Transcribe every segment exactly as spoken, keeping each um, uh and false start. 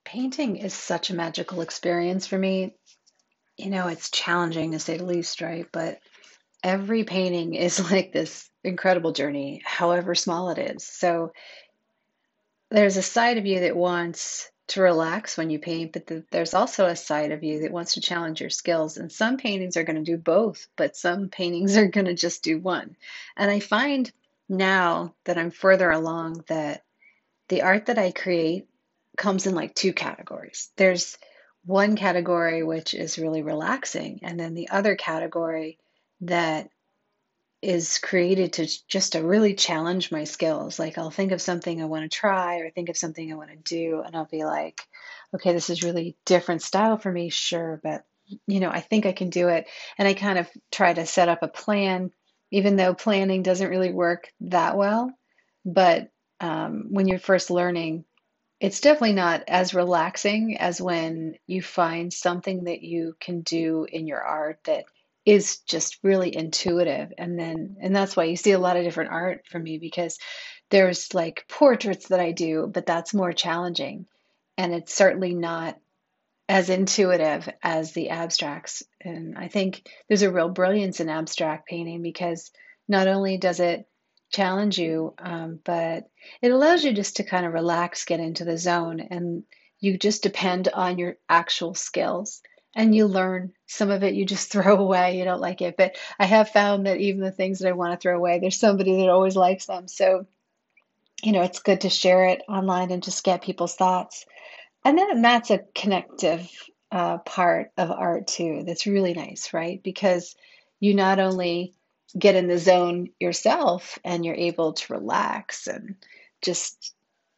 Painting is such a magical experience for me. You know, it's challenging to say the least, right? But every painting is like this incredible journey, however small it is. So there's a side of you that wants to relax when you paint, but th there's also a side of you that wants to challenge your skills. And some paintings are going to do both, but some paintings are going to just do one. And I find now that I'm further along that the art that I create comes in like two categories. There's one category which is really relaxing, and then the other category that is created to just to really challenge my skills. Like I'll think of something I want to try or think of something I want to do, and I'll be like, okay, this is really different style for me, sure, but you know, I think I can do it. And I kind of try to set up a plan, even though planning doesn't really work that well. But um, when you're first learning, it's definitely not as relaxing as when you find something that you can do in your art that is just really intuitive. And then, and that's why you see a lot of different art from me because there's like portraits that I do, but that's more challenging. And it's certainly not as intuitive as the abstracts. And I think there's a real brilliance in abstract painting because not only does it challenge you, um, but it allows you just to kind of relax, get into the zone, and you just depend on your actual skills. And you learn some of it, you just throw away, you don't like it. But I have found that even the things that I want to throw away, there's somebody that always likes them. So, you know, it's good to share it online and just get people's thoughts. And then that's a connective uh, part of art too. That's really nice, right? Because you not only get in the zone yourself and you're able to relax and just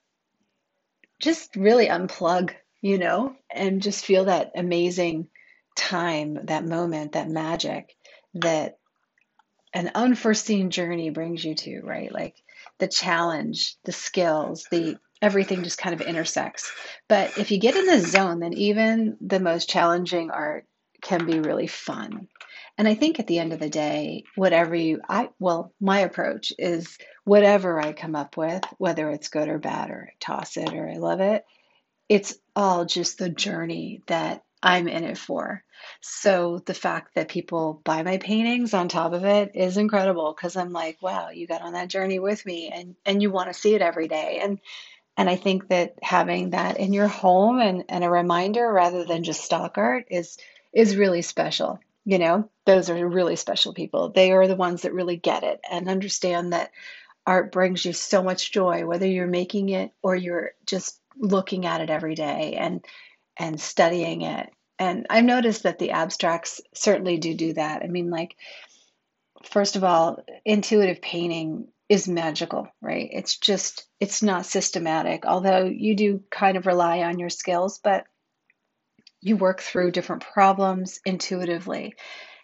just really unplug, you know, and just feel that amazing time, that moment, that magic that an unforeseen journey brings you to, right? Like the challenge, the skills, the everything just kind of intersects. But if you get in the zone, then even the most challenging art can be really fun. And I think at the end of the day, whatever you, I, well, my approach is whatever I come up with, whether it's good or bad, or I toss it or I love it, it's all just the journey that I'm in it for. So the fact that people buy my paintings on top of it is incredible because I'm like, wow, you got on that journey with me and and you want to see it every day. And and I think that having that in your home and, and a reminder rather than just stock art is is really special. You know, those are really special people. They are the ones that really get it and understand that art brings you so much joy, whether you're making it or you're just looking at it every day and and studying it. And I've noticed that the abstracts certainly do do that. I mean, like, first of all, intuitive painting is magical, right? It's just, it's not systematic, although you do kind of rely on your skills, but you work through different problems intuitively.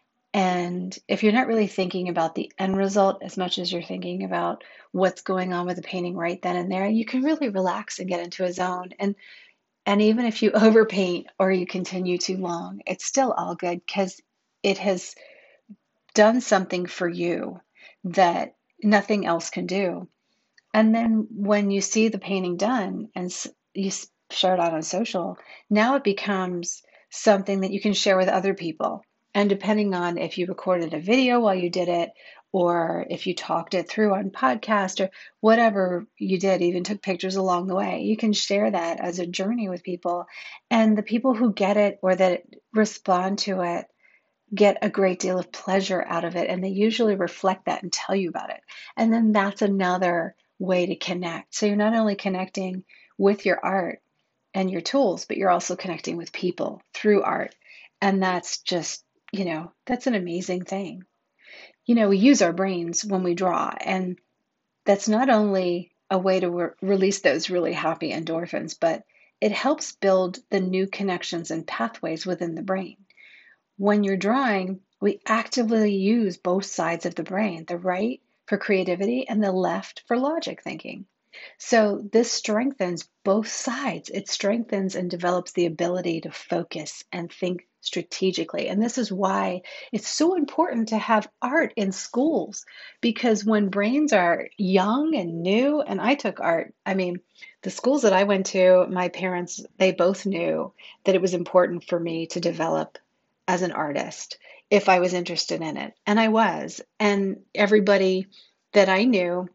And if you're not really thinking about the end result as much as you're thinking about what's going on with the painting right then and there, you can really relax and get into a zone. And and even if you overpaint or you continue too long, it's still all good because it has done something for you that nothing else can do. And then when you see the painting done and you share it out on social, now it becomes something that you can share with other people. And depending on if you recorded a video while you did it, or if you talked it through on podcast or whatever you did, even took pictures along the way, you can share that as a journey with people. And the people who get it or that respond to it get a great deal of pleasure out of it. And they usually reflect that and tell you about it. And then that's another way to connect. So you're not only connecting with your art and your tools, but you're also connecting with people through art. And that's just, you know, that's an amazing thing. You know, we use our brains when we draw, and that's not only a way to re- release those really happy endorphins, but it helps build the new connections and pathways within the brain. When you're drawing, we actively use both sides of the brain, the right for creativity and the left for logic thinking. So this strengthens both sides. It strengthens and develops the ability to focus and think strategically. And this is why it's so important to have art in schools, because when brains are young and new, and I took art, I mean, the schools that I went to, my parents, they both knew that it was important for me to develop as an artist if I was interested in it. And I was. And everybody that I knew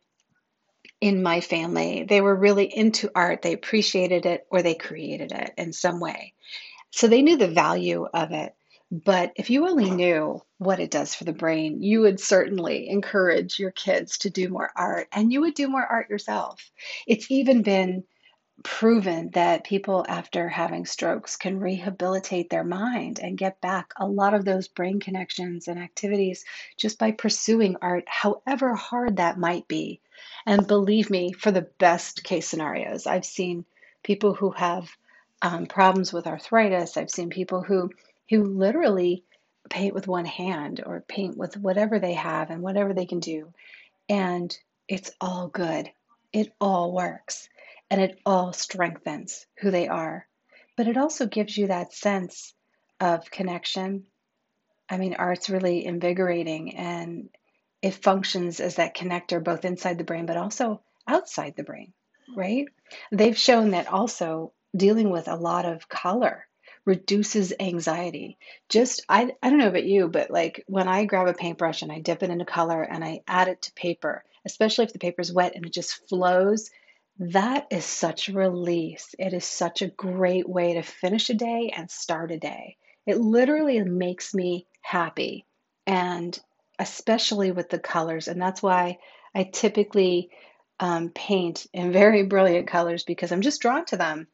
in my family, they were really into art. They appreciated it or they created it in some way. So they knew the value of it. But if you only knew what it does for the brain, you would certainly encourage your kids to do more art and you would do more art yourself. It's even been proven that people after having strokes can rehabilitate their mind and get back a lot of those brain connections and activities just by pursuing art, however hard that might be. And believe me, for the best case scenarios, I've seen people who have um, problems with arthritis. I've seen people who who literally paint with one hand or paint with whatever they have and whatever they can do, and it's all good. It all works. And it all strengthens who they are. But it also gives you that sense of connection. I mean, art's really invigorating and it functions as that connector both inside the brain but also outside the brain, right? They've shown that also dealing with a lot of color reduces anxiety. Just, I, I don't know about you, but like when I grab a paintbrush and I dip it into color and I add it to paper, especially if the paper's wet and it just flows, that is such a release. It is such a great way to finish a day and start a day. It literally makes me happy. And especially with the colors. And that's why I typically um, paint in very brilliant colors because I'm just drawn to them.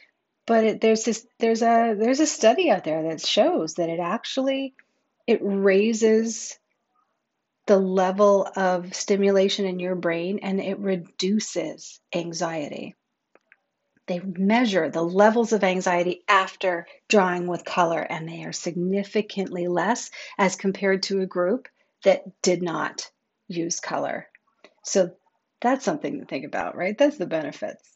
But it, there's this, there's a, there's a study out there that shows that it actually, it raises the level of stimulation in your brain and it reduces anxiety. They measure the levels of anxiety after drawing with color, and they are significantly less as compared to a group that did not use color. So that's something to think about, right? That's the benefits.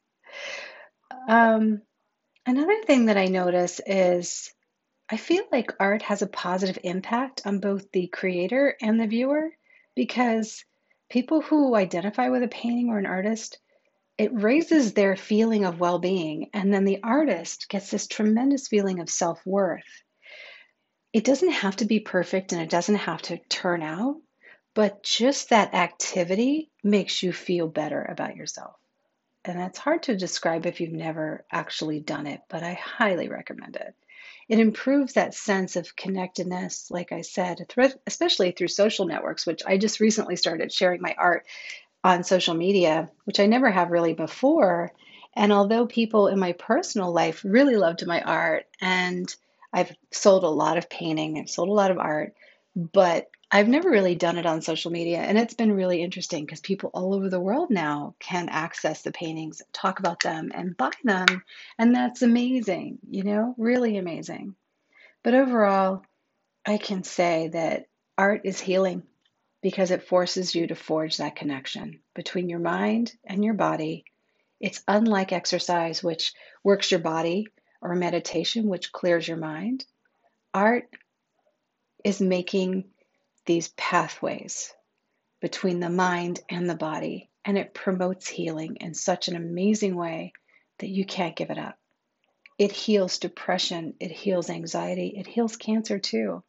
Um, Another thing that I notice is I feel like art has a positive impact on both the creator and the viewer because people who identify with a painting or an artist, it raises their feeling of well being. And then the artist gets this tremendous feeling of self worth. It doesn't have to be perfect and it doesn't have to turn out, but just that activity makes you feel better about yourself. And that's hard to describe if you've never actually done it, but I highly recommend it. It improves that sense of connectedness, like I said, especially through social networks, which I just recently started sharing my art on social media, which I never have really before. And although people in my personal life really loved my art, and I've sold a lot of painting, I've sold a lot of art, but I've never really done it on social media. And it's been really interesting because people all over the world now can access the paintings, talk about them, and buy them. And that's amazing, you know, really amazing. But overall, I can say that art is healing because it forces you to forge that connection between your mind and your body. It's unlike exercise, which works your body, or meditation, which clears your mind. Art is making these pathways between the mind and the body, and it promotes healing in such an amazing way that you can't give it up. It heals depression, it heals anxiety, it heals cancer too.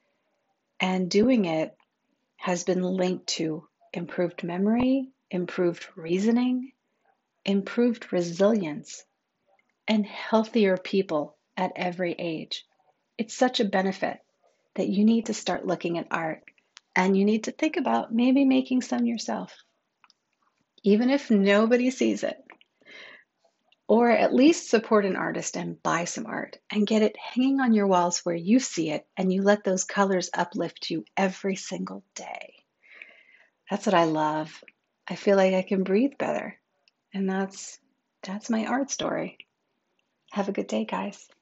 And doing it has been linked to improved memory, improved reasoning, improved resilience, and healthier people at every age. It's such a benefit that you need to start looking at art and you need to think about maybe making some yourself, even if nobody sees it. Or at least support an artist and buy some art and get it hanging on your walls where you see it and you let those colors uplift you every single day. That's what I love. I feel like I can breathe better. And that's that's my art story. Have a good day, guys.